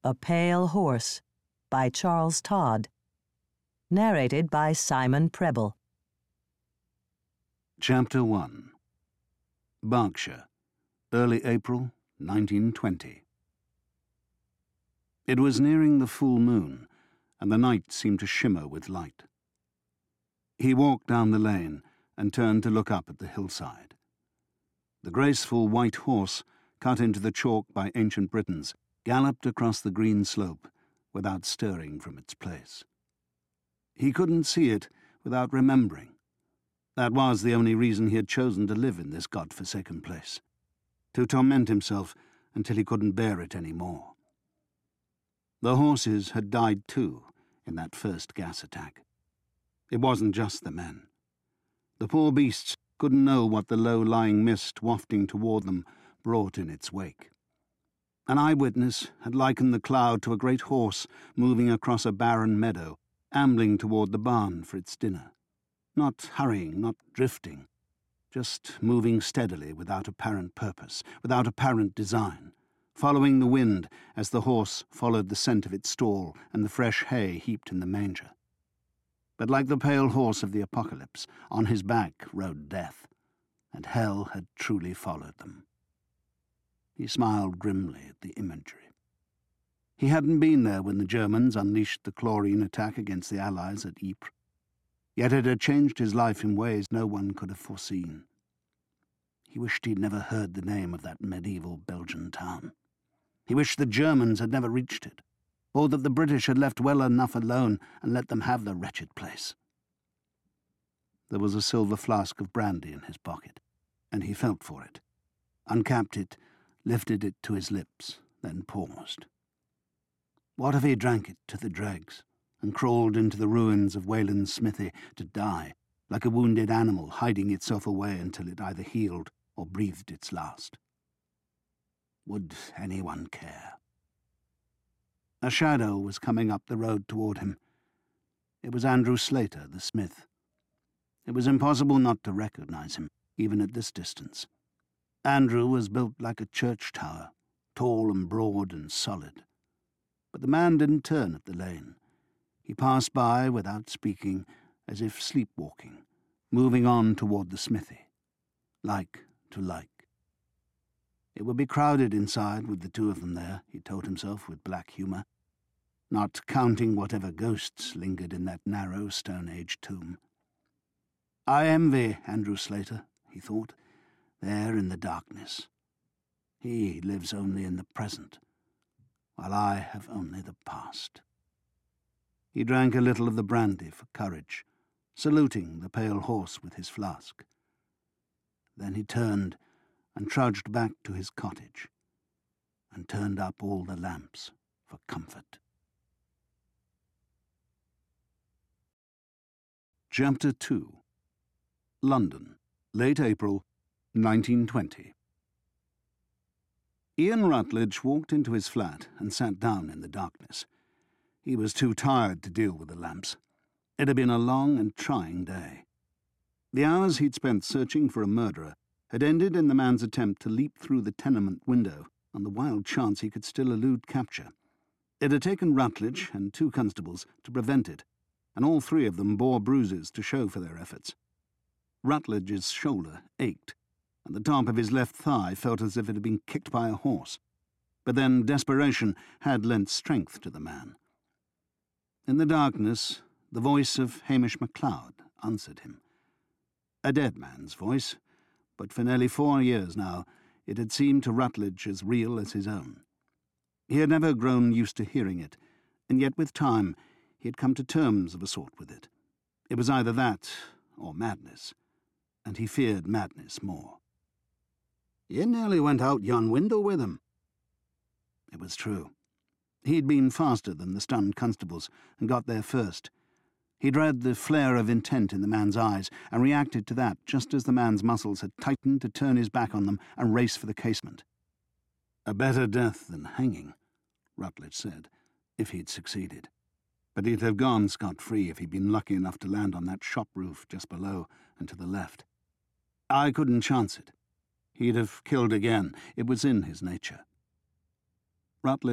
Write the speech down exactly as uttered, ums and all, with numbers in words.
A Pale Horse by Charles Todd. Narrated by Simon Preble. Chapter one. Berkshire, early April, nineteen twenty. It was nearing the full moon, and the night seemed to shimmer with light. He walked down the lane and turned to look up at the hillside. The graceful white horse, cut into the chalk by ancient Britons, galloped across the green slope without stirring from its place. He couldn't see it without remembering. That was the only reason he had chosen to live in this God-forsaken place, to torment himself until he couldn't bear it any more. The horses had died too in that first gas attack. It wasn't just the men. The poor beasts couldn't know what the low-lying mist wafting toward them brought in its wake. An eyewitness had likened the cloud to a great horse moving across a barren meadow, ambling toward the barn for its dinner. Not hurrying, not drifting, just moving steadily without apparent purpose, without apparent design, following the wind as the horse followed the scent of its stall and the fresh hay heaped in the manger. But like the pale horse of the apocalypse, on his back rode death, and hell had truly followed them. He smiled grimly at the imagery. He hadn't been there when the Germans unleashed the chlorine attack against the Allies at Ypres. Yet it had changed his life in ways no one could have foreseen. He wished he'd never heard the name of that medieval Belgian town. He wished the Germans had never reached it, or that the British had left well enough alone and let them have the wretched place. There was a silver flask of brandy in his pocket, and he felt for it, uncapped it, lifted it to his lips, then paused. What if he drank it to the dregs and crawled into the ruins of Wayland's smithy to die, like a wounded animal hiding itself away until it either healed or breathed its last? Would anyone care? A shadow was coming up the road toward him. It was Andrew Slater, the smith. It was impossible not to recognize him, even at this distance. Andrew was built like a church tower, tall and broad and solid. But the man didn't turn at the lane. He passed by without speaking, as if sleepwalking, moving on toward the smithy, like to like. It would be crowded inside with the two of them there, he told himself with black humour, not counting whatever ghosts lingered in that narrow Stone Age tomb. I envy Andrew Slater, he thought, there in the darkness. He lives only in the present, while I have only the past. He drank a little of the brandy for courage, saluting the pale horse with his flask. Then he turned and trudged back to his cottage, and turned up all the lamps for comfort. Chapter two. London, late April, nineteen twenty. Ian Rutledge walked into his flat and sat down in the darkness. He was too tired to deal with the lamps. It had been a long and trying day. The hours he'd spent searching for a murderer had ended in the man's attempt to leap through the tenement window on the wild chance he could still elude capture. It had taken Rutledge and two constables to prevent it, and all three of them bore bruises to show for their efforts. Rutledge's shoulder ached, and the top of his left thigh felt as if it had been kicked by a horse. But then desperation had lent strength to the man. In the darkness, the voice of Hamish MacLeod answered him. A dead man's voice, but for nearly four years now it had seemed to Rutledge as real as his own. He had never grown used to hearing it, and yet with time he had come to terms of a sort with it. It was either that or madness, and he feared madness more. "You nearly went out yon window with him." It was true. He'd been faster than the stunned constables and got there first. He'd read the flare of intent in the man's eyes and reacted to that just as the man's muscles had tightened to turn his back on them and race for the casement. A better death than hanging, Rutledge said, if he'd succeeded. But he'd have gone scot-free if he'd been lucky enough to land on that shop roof just below and to the left. I couldn't chance it. He'd have killed again. It was in his nature. Rutledge